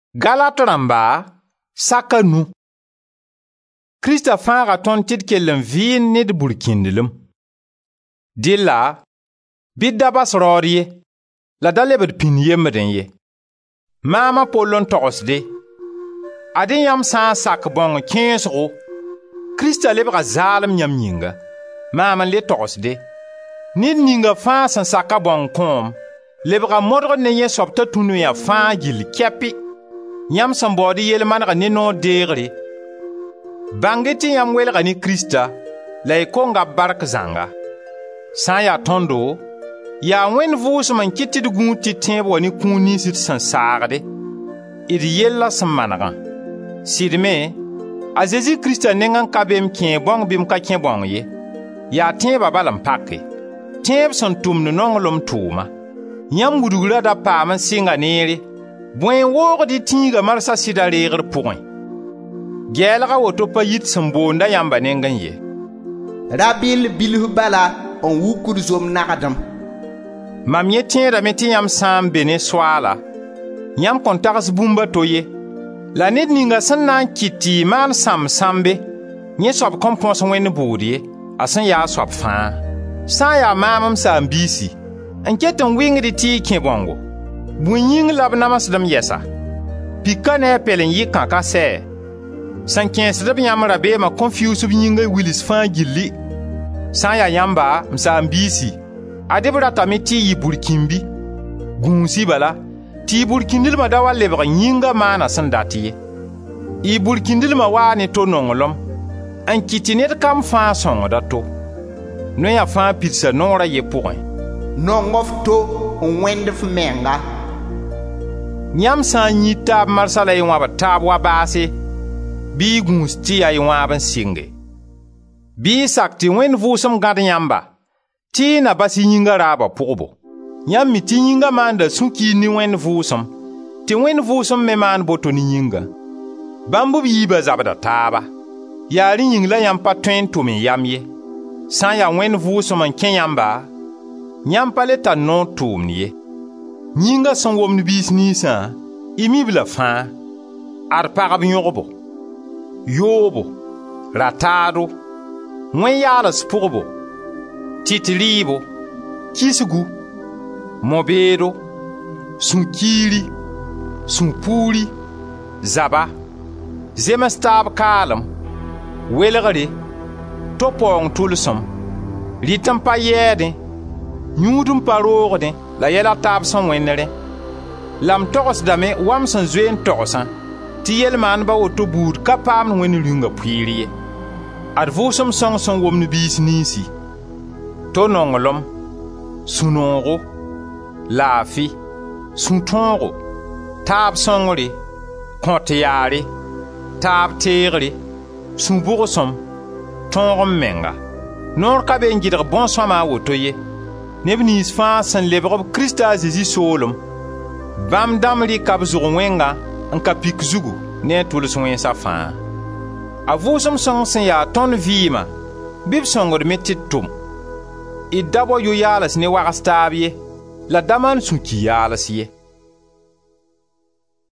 Galat rãmba saka nu. Krista fãaga tõnd tɩ d kell n vɩɩnd ned burkĩndlem. Dɩlla, bɩ d da bas raood ye, la da lebd pĩnd yembdẽ ye. Maama Pol n togsde. Ad n yãmb sã n sak bõng kẽesgo, Krista lebga zaalem yãmb yĩnga. Maam n le togsde. Ned ninga fãa sẽn saka bõng kõom, lebga modgd ne yẽ soab t'a tũnu yã fãa gill kɛpɩ. Yãmb sẽn baood yel-manega ne noog deegre. Bãnge tɩ yãmb welga ne Krista, la y konga b bark zãnga. Sã n yaa tõndo, yaa Wẽnd Vʋʋsem n kɩt tɩ d gũud tɩ tẽeb wa ne kũun nins d sẽn saagde, d yella sẽn manegã. Sɩdme, a Zezi Krista neng n ka bem kẽ bõng bɩ m ka kẽ bõng ye. Yaa tẽeba bal n pake. Tẽeb sẽn tʋmd nonglem tʋʋma. Yãmb wudgrã da paam n sɩnga neere, bõe n woogd y tĩiga marsã sɩda reegr pʋgẽ. Gɛɛlga woto pa yit sẽn boonda yãmba nengẽ ye. Rabil bilf bala n wukd zom nagdem. Mam yẽ tẽedame tɩ yãmb sã n be ne soaala, yãmb kõn tags bũmba to ye. La ned ninga sẽn na n kɩt tɩ y maan sãmb-sãmbe, yẽ soab kõn põs Wẽnd bood ye, a sẽn yaa soab fãa. Sã n yaa maam m saam-biisi, n ket n wɩngd tɩ y kẽ bõngo, bõe yĩng la b namsdem yɛsa. Pika ne a pɛl n yɩ kãka sɛ, sẽn kẽesd b yãmb rabeemã kõn fiuus b yĩnga wils fãa gilli. Sã n yaa yãmba, m saam-biisi, ad b ratame tɩ y yɩ burkĩmbi, gũusi bala, tɩ y burkĩndlmã da wa lebg yĩnga maana sẽn dat ye. Y burkĩndlmã waa ne to nonglem, n kɩt tɩ ned kam fãa sõngda to. Noyã fãa pidsa noorã ye pʋgẽ. Nongo f to n wẽnd f menga. Yãmb sã n yĩ taab marsã la y wãbd taab wa baase, bɩ y gũus tɩ yaa y wãab n sɩnge. Bɩ y sak tɩ Wẽnd Vʋʋsem gãd yãmba, tɩ y na bas y yĩnga raaba pʋgbo. Yãmb mi tɩ yĩnga maanda sũ-kiir ne Wẽnd Vʋʋsem, tɩ Wẽnd Vʋʋsem me maan boto ne yĩnga. Bãmb b yiibã zabda taaba. Yaa rẽ yĩng la yãmb pa tõe n tʋm n yam ye. Sã n yaa Wẽnd Vʋʋsem n kẽ yãmba, yãmb pa le tar noog tʋʋmd ye. Yĩnga sẽn womd biis ninsã, y mibla fãa. Ad pagb yõgbo, yoobo, rataado, wẽn-yaals pʋgbo, tɩt rɩɩbo, kisgu, mobeedo, sũ-kiiri, sũ-puuri, zaba, zems taab kaalem, welgre, to-paoong tʋlsem, rɩt n pa yɛɛdẽ, yũud n pa roogdẽ, la yɛla taab sẽn wẽndrẽ. La m togsdame wam sẽn zoe n togsã, tɩ yel-maandbã woto buud ka paamd Wẽnd Rĩunga pʋɩɩr ye. Ad Vʋʋsem sõng sẽn womd biis ninsi, to-nonglem, sũ-noogo, laafɩ, sũ-tõogo, taab sõngre, kõt-yaare, taab teegre, sũ-bʋgsem, tõog n menga. Noor ka be n gɩdg bõn-sõama a woto ye. Neb nins fãa sẽn lebg b Krista a Zezi soolem, bãmb dãmb rɩka b zʋg wẽnga n ka pik zugu ne a tʋls wẽnsã fãa. A Vʋʋsem sõng sẽn yaa tõnd vɩɩmã, bɩ b sõngdme tɩ d tʋm. D da bao yo-yaals ne wags taab ye, la da maan sũ-ki-yaals ye.